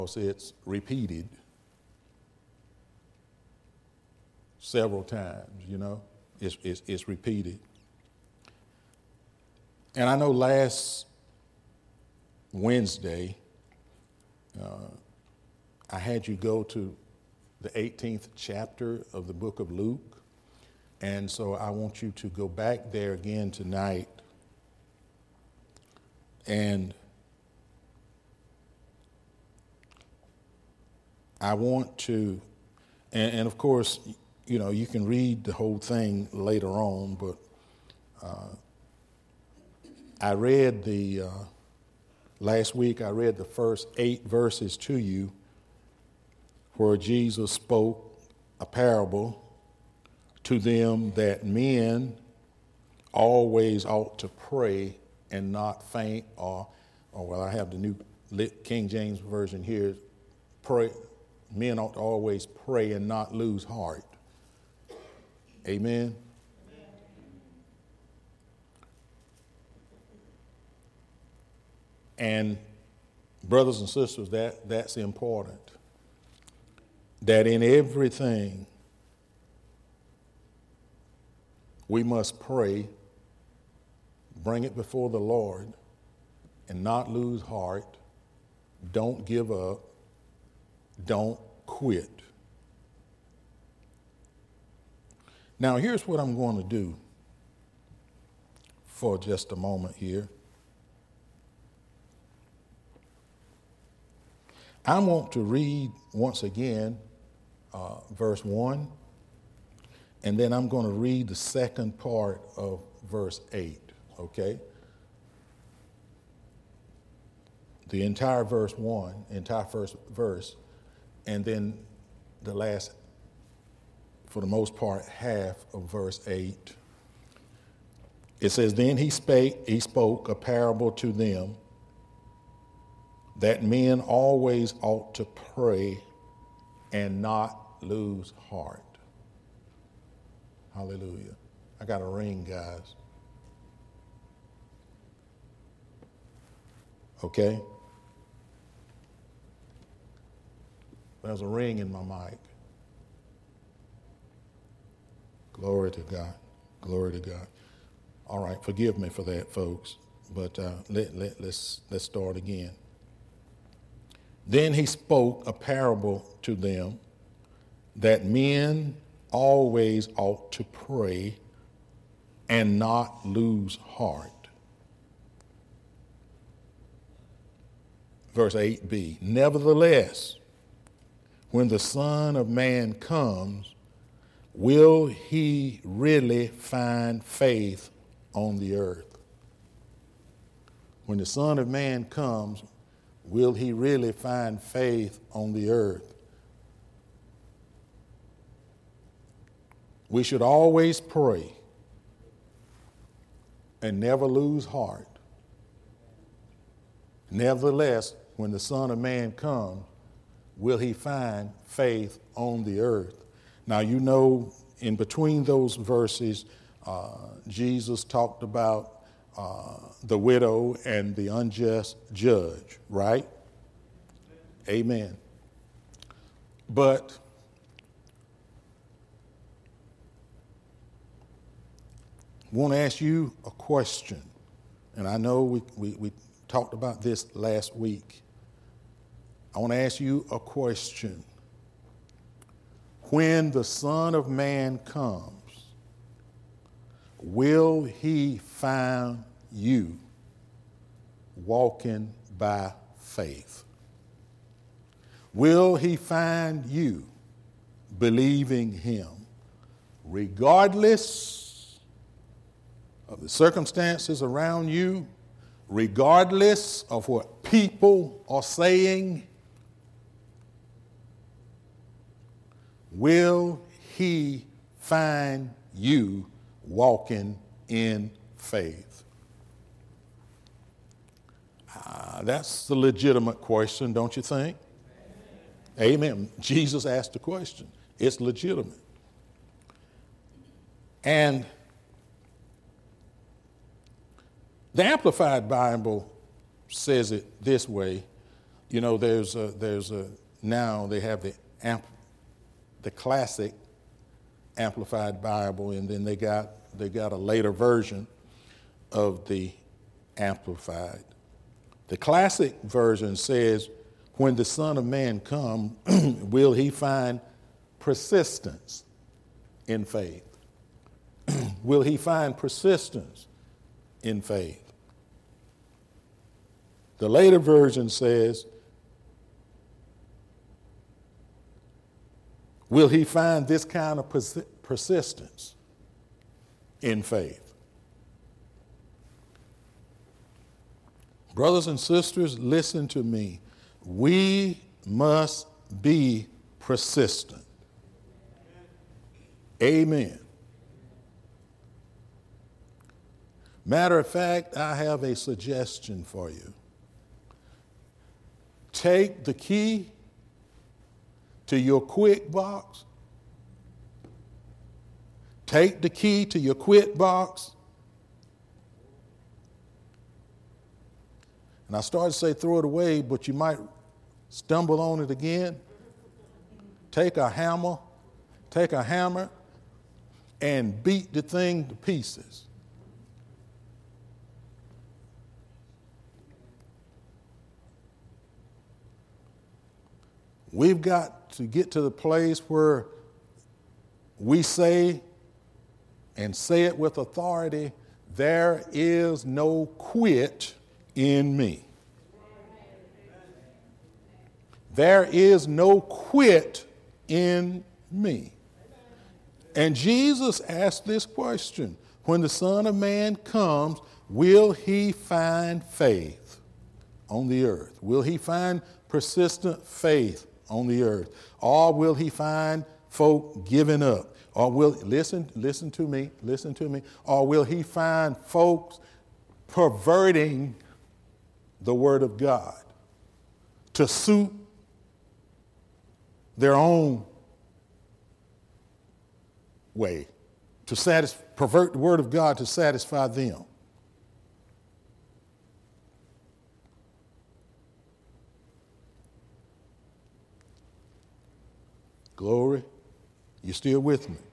it's repeated several times, It's repeated. And I know last Wednesday, I had you go to the 18th chapter of the book of Luke. And so I want you to go back there again tonight. And I want to, and of course, you can read the whole thing later on, but I read last week I read the first 8 verses to you where Jesus spoke a parable to them that men always ought to pray and not faint, or I have the New King James Version here, pray. Men ought to always pray and not lose heart. Amen? And brothers and sisters, that's important. That in everything we must pray, bring it before the Lord, and not lose heart. Don't give up. Don't quit. Now, here's what I'm going to do for just a moment here. I want to read once again verse 1, and then I'm going to read the second part of verse 8, okay? The entire verse 1, entire first verse, and then the last, for the most part, half of verse 8. It says, Then he spoke a parable to them that men always ought to pray and not lose heart. Hallelujah. I got a ring, guys. Okay? There's a ring in my mic. Glory to God. Glory to God. All right, forgive me for that, folks. But let's start again. Then he spoke a parable to them that men always ought to pray and not lose heart. Verse 8b, Nevertheless, when the Son of Man comes, will he really find faith on the earth? When the Son of Man comes, will he really find faith on the earth? We should always pray and never lose heart. Nevertheless, when the Son of Man comes, will he find faith on the earth? Now, in between those verses, Jesus talked about the widow and the unjust judge, right? Amen. But I want to ask you a question, and I know we talked about this last week. I want to ask you a question. When the Son of Man comes, will he find you walking by faith? Will he find you believing him, regardless of the circumstances around you, regardless of what people are saying? Will he find you walking in faith? That's the legitimate question, don't you think? Amen. Jesus asked the question. It's legitimate. And the Amplified Bible says it this way: You know, now they have the classic Amplified Bible, and then they got a later version of the Amplified. The classic version says, when the Son of Man come, will he find persistence in faith? Will he find persistence in faith? The later version says, will he find this kind of persistence in faith? Brothers and sisters, listen to me. We must be persistent. Amen. Matter of fact, I have a suggestion for you. Take the key to your quit box. Take the key to your quit box. And I started to say throw it away, but you might stumble on it again. Take a hammer and beat the thing to pieces. We've got to get to the place where we say, and say it with authority, there is no quit in me. There is no quit in me. And Jesus asked this question, when the Son of Man comes, will he find faith on the earth? Will he find persistent faith on the earth? Or will he find folk giving up? Or will, listen to me, or will he find folks perverting the word of God to suit their own way, to pervert the word of God to satisfy them? Glory. You still with me?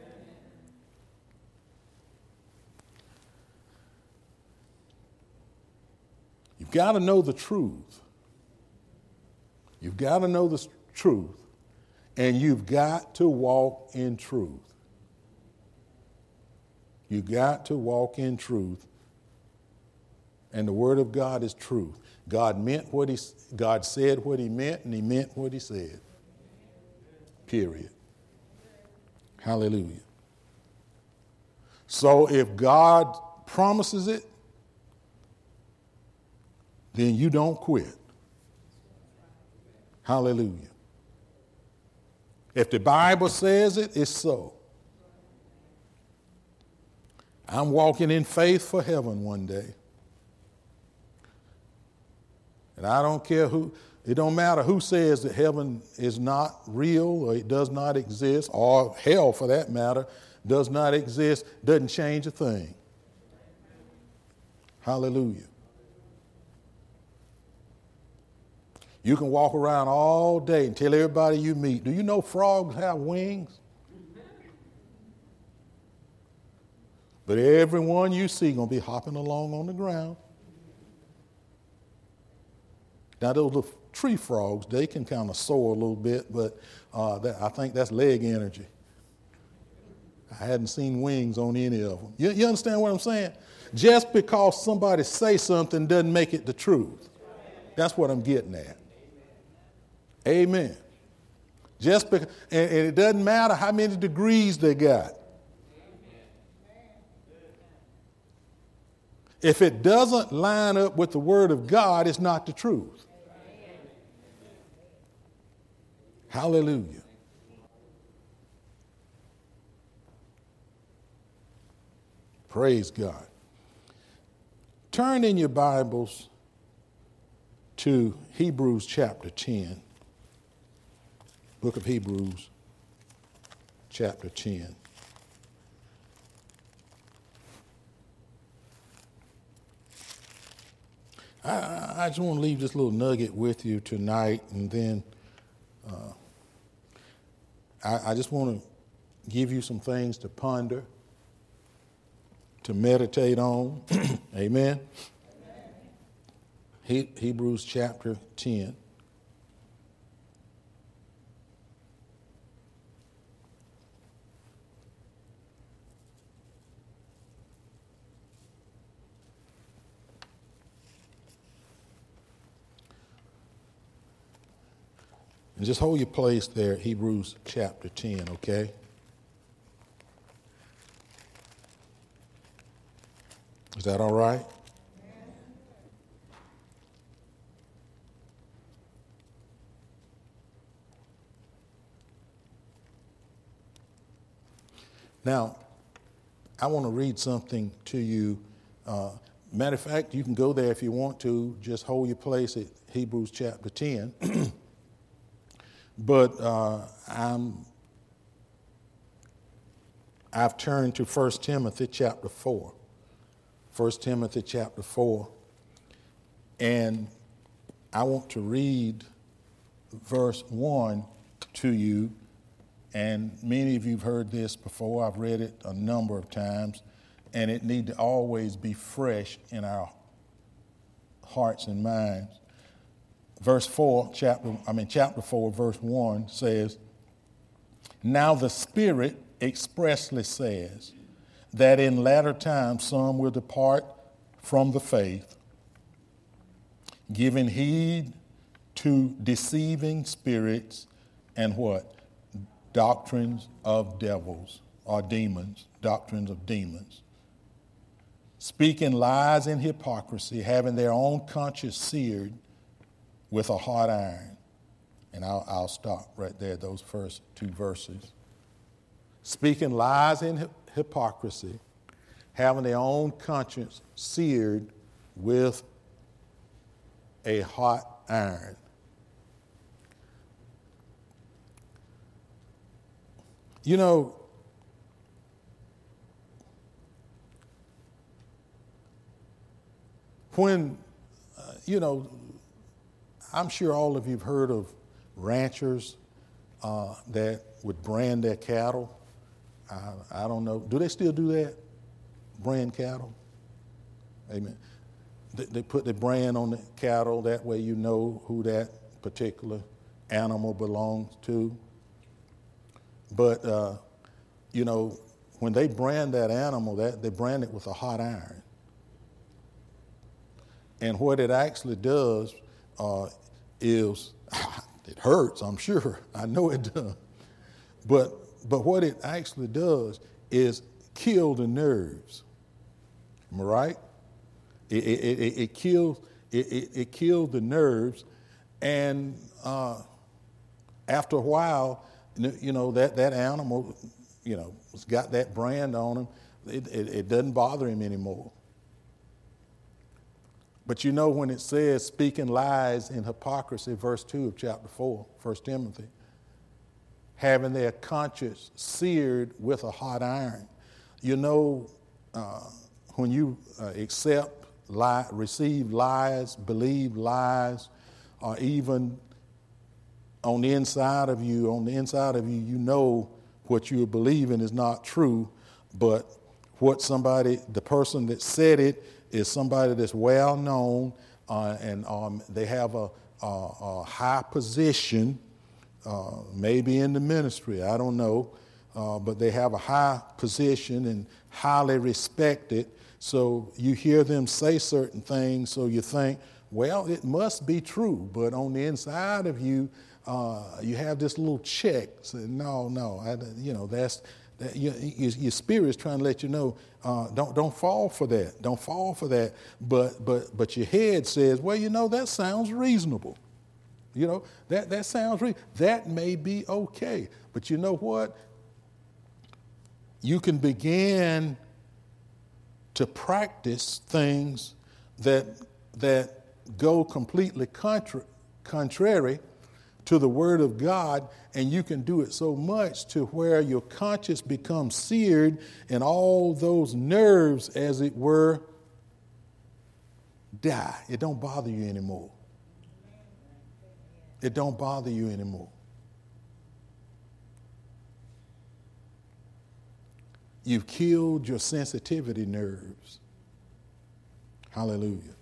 You've got to know the truth. You've got to know the truth, and you've got to walk in truth. You've got to walk in truth, and the word of God is truth. God said what he meant, and he meant what he said. Period. Hallelujah. So if God promises it, then you don't quit. Hallelujah. If the Bible says it, it's so. I'm walking in faith for heaven one day. And I don't care it don't matter who says that heaven is not real or it does not exist, or hell for that matter does not exist, doesn't change a thing. Hallelujah. You can walk around all day and tell everybody you meet, do you know frogs have wings? But everyone you see going to be hopping along on the ground. Now those little tree frogs, they can kind of soar a little bit, but I think that's leg energy. I hadn't seen wings on any of them. You understand what I'm saying? Just because somebody say something doesn't make it the truth. That's what I'm getting at. Amen. And it doesn't matter how many degrees they got. If it doesn't line up with the word of God, it's not the truth. Hallelujah. Praise God. Turn in your Bibles to Hebrews chapter 10. Book of Hebrews chapter 10. I just want to leave this little nugget with you tonight, and then I just want to give you some things to ponder, to meditate on. Amen. Hebrews chapter 10. And just hold your place there at Hebrews chapter 10, okay? Is that all right? Now, I want to read something to you. Matter of fact, you can go there if you want to. Just hold your place at Hebrews chapter 10. But I've turned to 1 Timothy chapter 4. 1 Timothy chapter 4. And I want to read verse 1 to you. And many of you have heard this before. I've read it a number of times. And it needs to always be fresh in our hearts and minds. Verse 4, chapter 4, verse 1 says, "Now the Spirit expressly says that in latter times some will depart from the faith, giving heed to deceiving spirits and what? Doctrines of devils or demons, doctrines of demons. Speaking lies and hypocrisy, having their own conscience seared with a hot iron." And I'll stop right there, those first two verses. Speaking lies and hypocrisy, having their own conscience seared with a hot iron. You know, when, I'm sure all of you have heard of ranchers that would brand their cattle. I don't know. Do they still do that? Brand cattle? Amen. They put the brand on the cattle. That way you know who that particular animal belongs to. But, when they brand that animal, they brand it with a hot iron. And what it actually does is, it hurts, I'm sure. I know it does. But what it actually does is kill the nerves. Am I right? It kills the nerves, and after a while, that animal, has got that brand on him. It doesn't bother him anymore. But when it says speaking lies and hypocrisy, verse 2 of chapter 4, 1 Timothy, having their conscience seared with a hot iron. When you accept, receive lies, believe lies, or even on the inside of you, you know what you're believing is not true, but the person that said it is somebody that's well known, and they have a high position, maybe in the ministry, I don't know, but they have a high position and highly respected. So you hear them say certain things, so you think, well, it must be true. But on the inside of you, you have this little check. So, your spirit is trying to let you know, don't fall for that. Don't fall for that. But your head says, well, that sounds reasonable. That sounds reasonable. That may be okay. But you know what? You can begin to practice things that go completely contrary to the Word of God, and you can do it so much to where your conscience becomes seared and all those nerves, as it were, die. It don't bother you anymore. It don't bother you anymore. You've killed your sensitivity nerves. Hallelujah.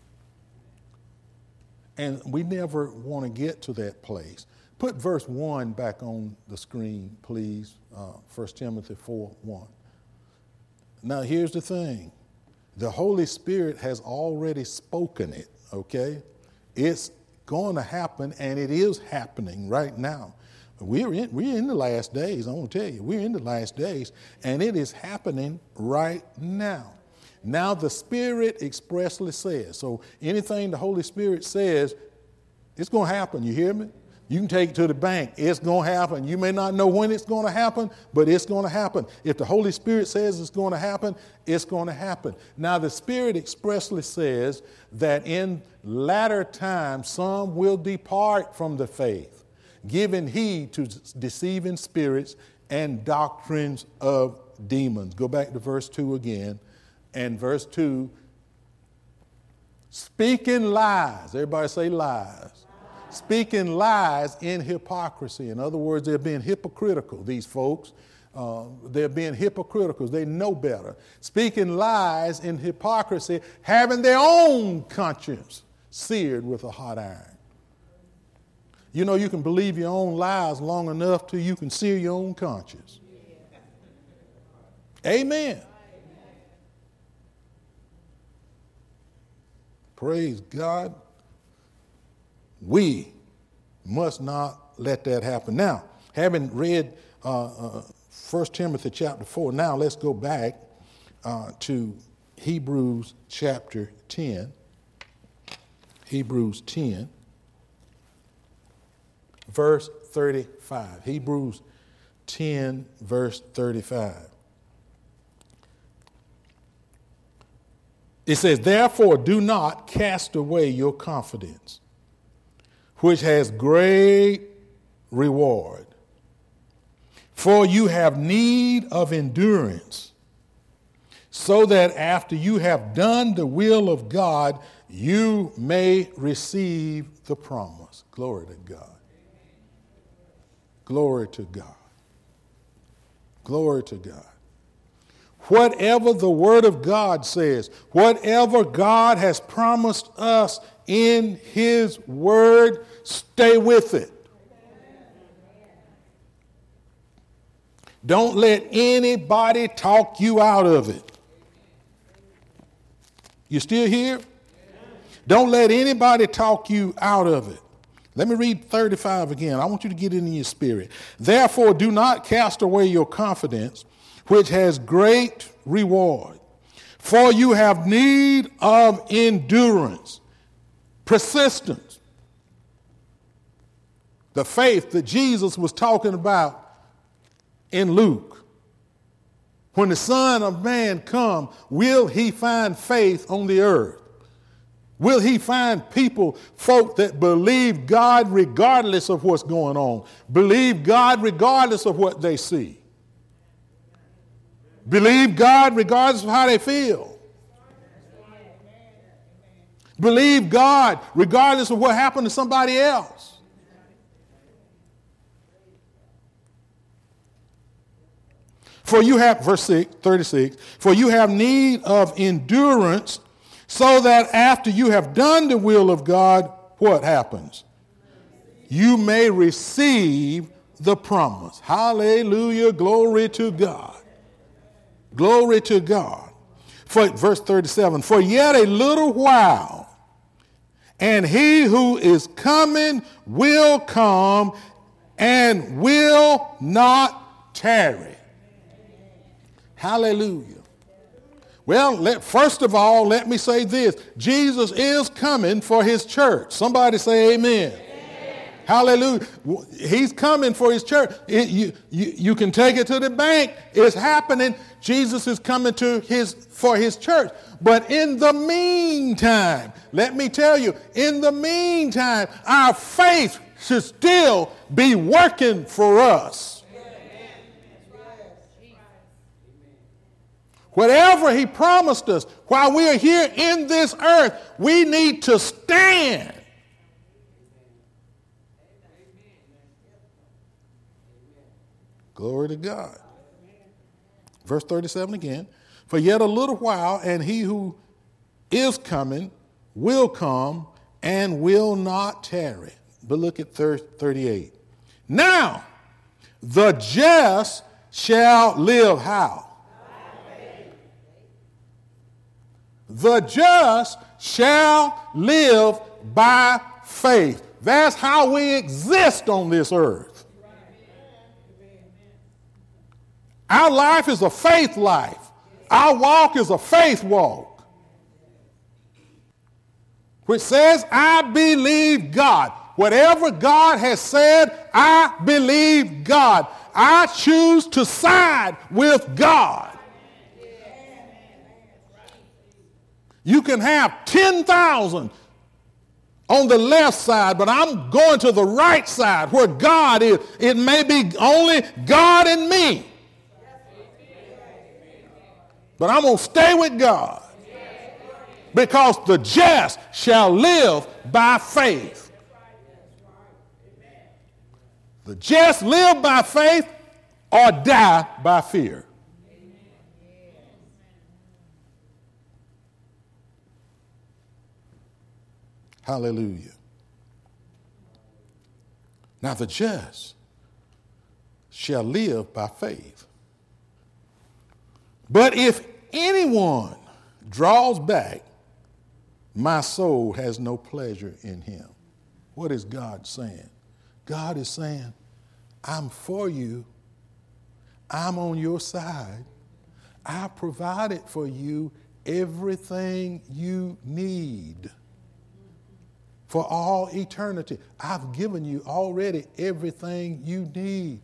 And we never want to get to that place. Put verse 1 back on the screen, please. 1 Timothy 4:1. Now, here's the thing. The Holy Spirit has already spoken it, okay? It's going to happen, and it is happening right now. We're in the last days, I want to tell you. We're in the last days, and it is happening right now. Now the Spirit expressly says, so anything the Holy Spirit says, it's going to happen, you hear me? You can take it to the bank. It's going to happen. You may not know when it's going to happen, but it's going to happen. If the Holy Spirit says it's going to happen, it's going to happen. Now, the Spirit expressly says that in latter times, some will depart from the faith, giving heed to deceiving spirits and doctrines of demons. Go back to verse 2 again. And verse 2, speaking lies. Everybody say lies. Speaking lies in hypocrisy. In other words, they're being hypocritical, these folks. They're being hypocritical. They know better. Speaking lies in hypocrisy, having their own conscience seared with a hot iron. You know, you can believe your own lies long enough till you can sear your own conscience. Amen. Praise God. We must not let that happen. Now, having read 1 Timothy chapter 4, now let's go back to Hebrews chapter 10. Hebrews 10, verse 35. Hebrews 10, verse 35. It says, therefore, do not cast away your confidence, which has great reward. For you have need of endurance, so that after you have done the will of God, you may receive the promise. Glory to God. Glory to God. Glory to God. Whatever the Word of God says, whatever God has promised us in His Word, stay with it. Don't let anybody talk you out of it. You still here? Don't let anybody talk you out of it. Let me read 35 again. I want you to get it in your spirit. Therefore, do not cast away your confidence, which has great reward. For you have need of endurance, persistence. The faith that Jesus was talking about in Luke. When the Son of Man come, will he find faith on the earth? Will he find people, folk that believe God regardless of what's going on? Believe God regardless of what they see? Believe God regardless of how they feel? Believe God regardless of what happened to somebody else? For you have, verse 36, for you have need of endurance, so that after you have done the will of God, what happens? You may receive the promise. Hallelujah, glory to God. Glory to God. For verse 37, for yet a little while, and he who is coming will come and will not tarry. Hallelujah. Well, first of all, let me say this. Jesus is coming for his church. Somebody say amen. Hallelujah. He's coming for his church. You can take it to the bank. It's happening. Jesus is coming for his church. But in the meantime, let me tell you, in the meantime, our faith should still be working for us. Whatever he promised us while we are here in this earth, we need to stand. Glory to God. Verse 37 again. For yet a little while, and he who is coming will come and will not tarry. But look at 38. Now, the just shall live how? The just shall live by faith. That's how we exist on this earth. Our life is a faith life. Our walk is a faith walk, which says, I believe God. Whatever God has said, I believe God. I choose to side with God. You can have 10,000 on the left side, but I'm going to the right side where God is. It may be only God and me, but I'm going to stay with God, because the just shall live by faith. The just live by faith or die by fear. Hallelujah. Now the just shall live by faith. But if anyone draws back, my soul has no pleasure in him. What is God saying? God is saying, I'm for you. I'm on your side. I provided for you everything you need for all eternity. I've given you already everything you need.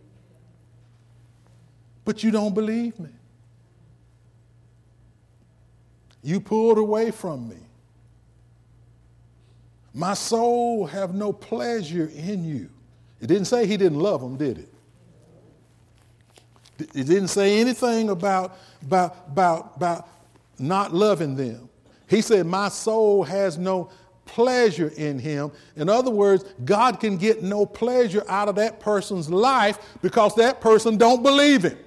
But you don't believe me. You pulled away from me. My soul have no pleasure in you. It didn't say he didn't love them, did it? It didn't say anything about not loving them. He said, my soul has no pleasure in him. In other words, God can get no pleasure out of that person's life because that person don't believe him.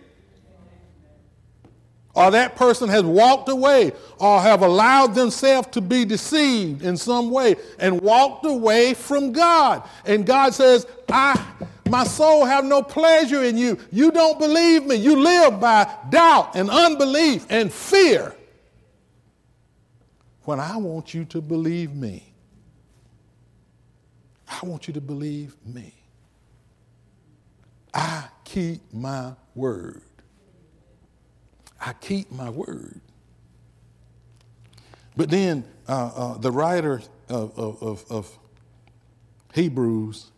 Or that person has walked away or have allowed themselves to be deceived in some way and walked away from God. And God says, my soul have no pleasure in you. You don't believe me. You live by doubt and unbelief and fear, when I want you to believe me. I want you to believe me. I keep my word. I keep my word. But then the writer of Hebrews,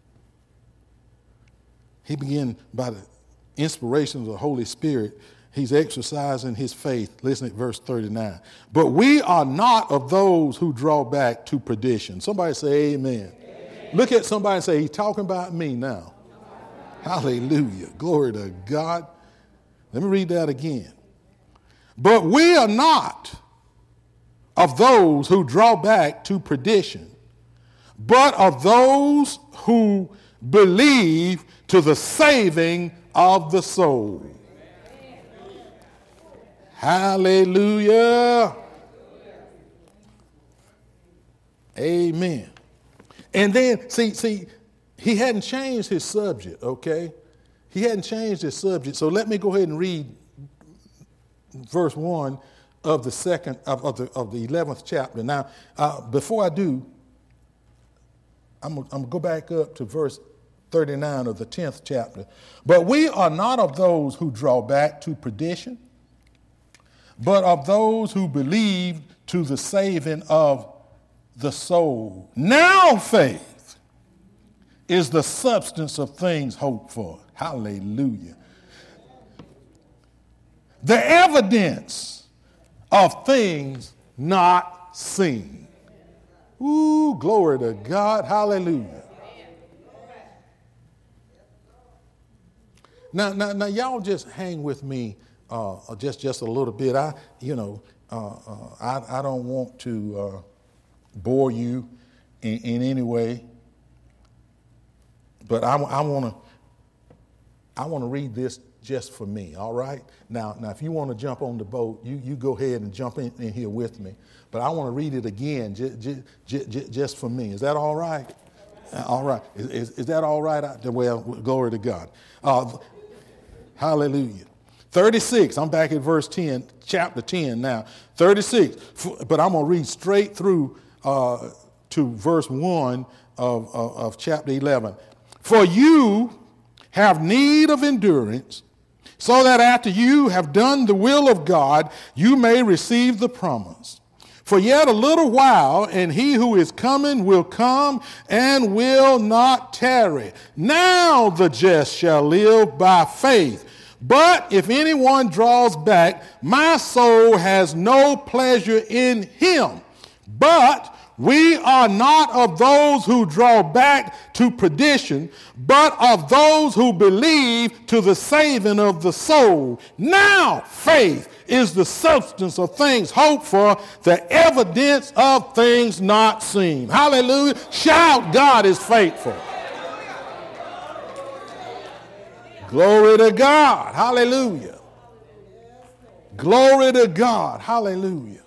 he began by the inspiration of the Holy Spirit. He's exercising his faith. Listen at verse 39. But we are not of those who draw back to perdition. Somebody say amen. Look at somebody and say, he's talking about me now. Hallelujah. Glory to God. Let me read that again. But we are not of those who draw back to perdition, but of those who believe to the saving of the soul. Hallelujah. Amen. And then, see, he hadn't changed his subject, okay? He hadn't changed his subject. So let me go ahead and read verse 1 of the 11th chapter. Now, before I do, I'm going to go back up to verse 39 of the 10th chapter. But we are not of those who draw back to perdition, but of those who believe to the saving of the soul. Now faith is the substance of things hoped for. Hallelujah. The evidence of things not seen. Ooh, glory to God. Hallelujah. Now, y'all just hang with me just a little bit. I don't want to bore you in any way, but I want to read this just for me. All right. Now, if you want to jump on the boat, you go ahead and jump in here with me. But I want to read it again, just for me. Is that all right? All right. Is that all right? Well, glory to God. Hallelujah. 36. I'm back at verse 10, chapter 10 now. 36. But I'm going to read straight through to verse 1 of chapter 11. For you have need of endurance, so that after you have done the will of God, you may receive the promise. For yet a little while, and he who is coming will come and will not tarry. Now the just shall live by faith. But if anyone draws back, my soul has no pleasure in him. But we are not of those who draw back to perdition, but of those who believe to the saving of the soul. Now faith is the substance of things hoped for, the evidence of things not seen. Hallelujah. Shout, God is faithful. Glory to God. Hallelujah. Glory to God. Hallelujah.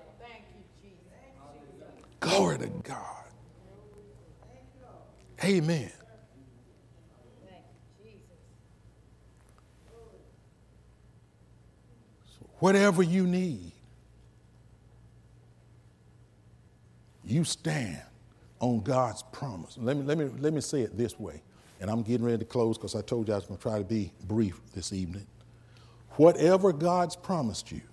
Glory to God. Amen. So whatever you need, you stand on God's promise. Let me say it this way, and I'm getting ready to close because I told you I was going to try to be brief this evening. Whatever God's promised you,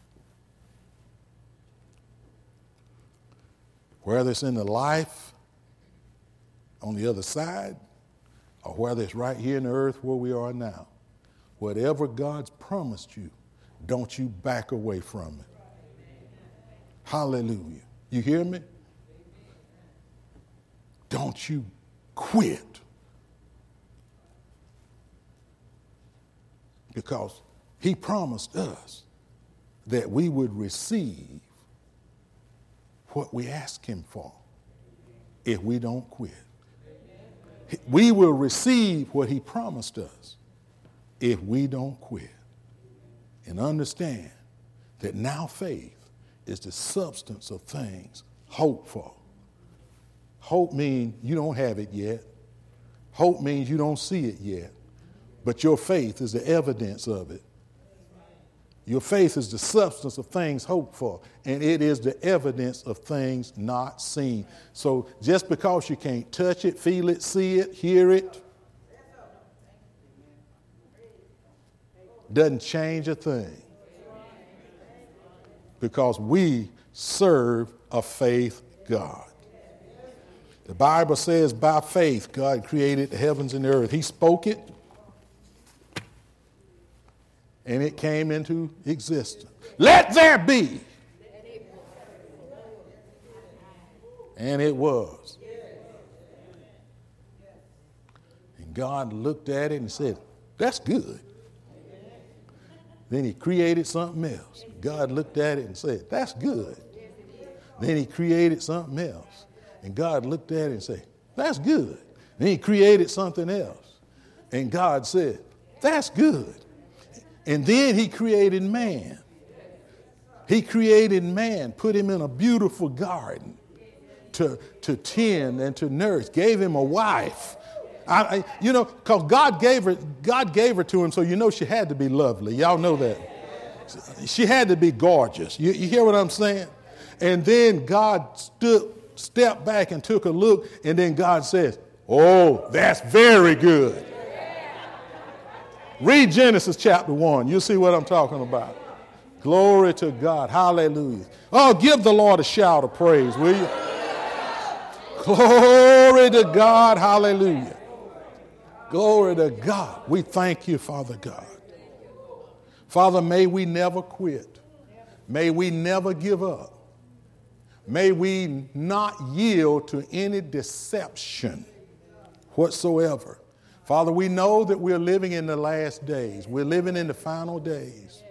whether it's in the life on the other side or whether it's right here in the earth where we are now, whatever God's promised you, don't you back away from it. Hallelujah. You hear me? Don't you quit. Because he promised us that we would receive what we ask him for if we don't quit. We will receive what he promised us if we don't quit. And understand that now faith is the substance of things hoped for. Hope means you don't have it yet. Hope means you don't see it yet. But your faith is the evidence of it. Your faith is the substance of things hoped for, and it is the evidence of things not seen. So just because you can't touch it, feel it, see it, hear it, doesn't change a thing. Because we serve a faith God. The Bible says by faith God created the heavens and the earth. He spoke it, and it came into existence. Let there be. And it was. And God looked at it and said, that's good. Then he created something else. God looked at it and said, that's good. Then he created something else. And God looked at it and said, that's good. Then he created something else. And God said, that's good. And then he created man. He created man, put him in a beautiful garden to tend and to nurse, gave him a wife. Because God gave her to him, so you know she had to be lovely. Y'all know that. She had to be gorgeous. You hear what I'm saying? And then God stepped back and took a look, and then God says, oh, that's very good. Read Genesis chapter 1. You'll see what I'm talking about. Glory to God. Hallelujah. Oh, give the Lord a shout of praise, will you? Glory to God. Hallelujah. Glory to God. We thank you, Father God. Father, may we never quit. May we never give up. May we not yield to any deception whatsoever. Father, we know that we're living in the last days. We're living in the final days.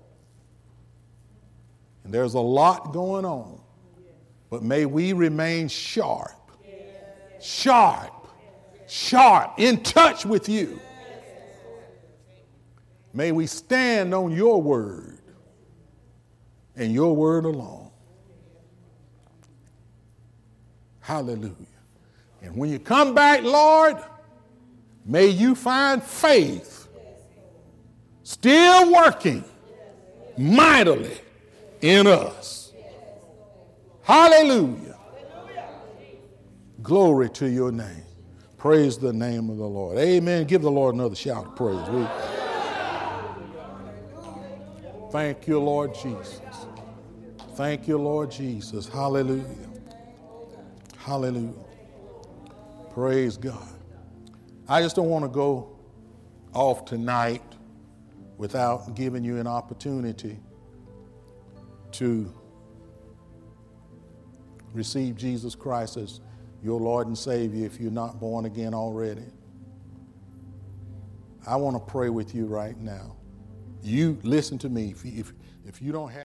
And there's a lot going on. But may we remain sharp, in touch with you. May we stand on your word and your word alone. Hallelujah. And when you come back, Lord, may you find faith still working mightily in us. Hallelujah. Glory to your name. Praise the name of the Lord. Amen. Give the Lord another shout of praise. Thank you, Lord Jesus. Thank you, Lord Jesus. Hallelujah. Hallelujah. Praise God. I just don't want to go off tonight without giving you an opportunity to receive Jesus Christ as your Lord and Savior if you're not born again already. I want to pray with you right now. You listen to me. If you don't have